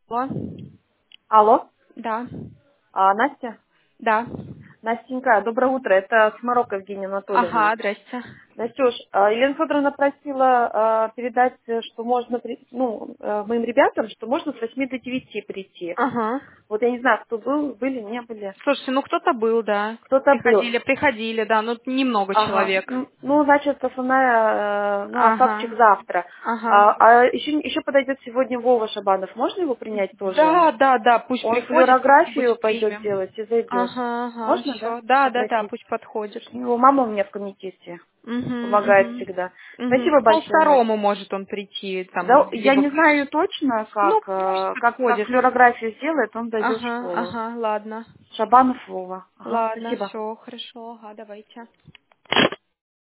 Алло. Алло, Да. Настя? Да. Настенька, доброе утро. Это Сморок Евгения Анатольевна. Ага, здрасте. Настюш, Елена Федоровна просила передать, что можно, моим ребятам, что можно с 8 до 9 прийти. Ага. Вот я не знаю, кто был, были, не были. Слушайте, ну кто-то был, да. Кто-то был. Приходили, да, ну немного Ага. человек. Ну, значит, основная, остаточек Ага. завтра. Ага. Еще подойдет сегодня Вова Шабанов. Можно его принять тоже? Да, пусть Он приходит, флюорографию будет пойдет примем. делать и зайдет. Ага, Можно, да, все. Да, попросить? пусть подходит. Его мама у меня в комитете помогает Угу. всегда. Спасибо большое, Настя. Полвторому может он прийти, Да, там, я либо... не знаю точно, Ну, пусть как подходит. флюорографию сделает, он дойдет в школу. Ага, ладно. Шабанов Вова. Ага, Ладно, спасибо. все, хорошо, ага, давайте.